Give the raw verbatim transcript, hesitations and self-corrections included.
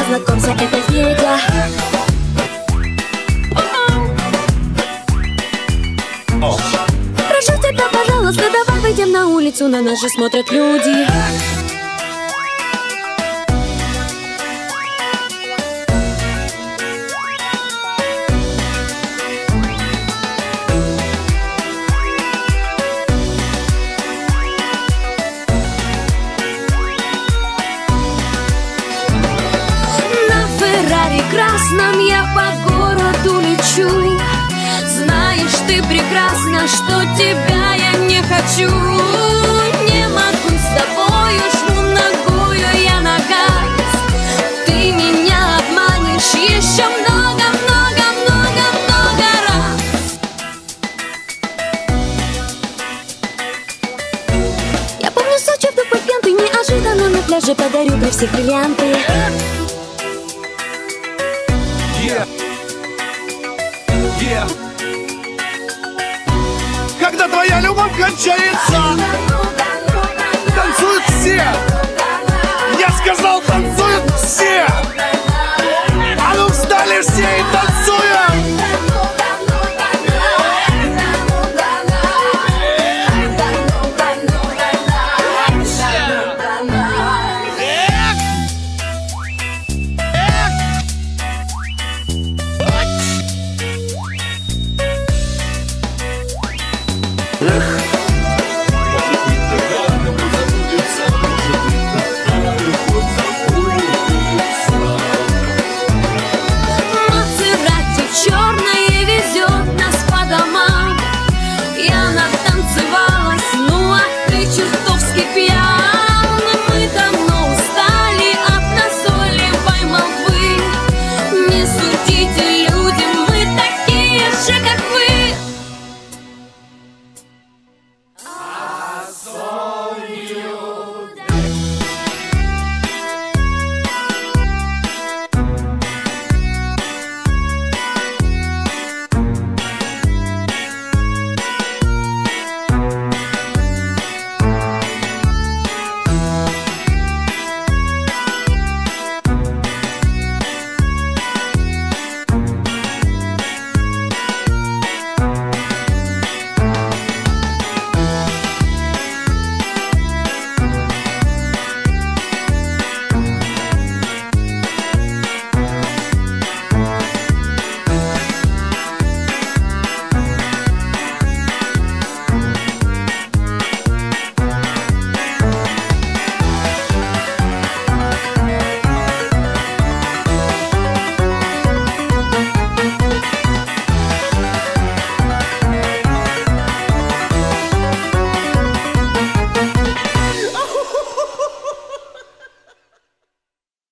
знакомься, это Федя. Прошу тебя, пожалуйста, давай выйдем на улицу, на нас же смотрят люди. Красном я по городу лечу. Знаешь ты прекрасно, что тебя я не хочу. Не могу с тобою, жму ногою я на газ. Ты меня обманешь еще много-много-много-много раз. Я помню Сочи в духе пьянты, неожиданно на пляже подарю для всех бриллианты. Yeah. Yeah. Когда твоя любовь кончается, танцуют все. Я сказал, танцуют все. А ну встали все и танцуют.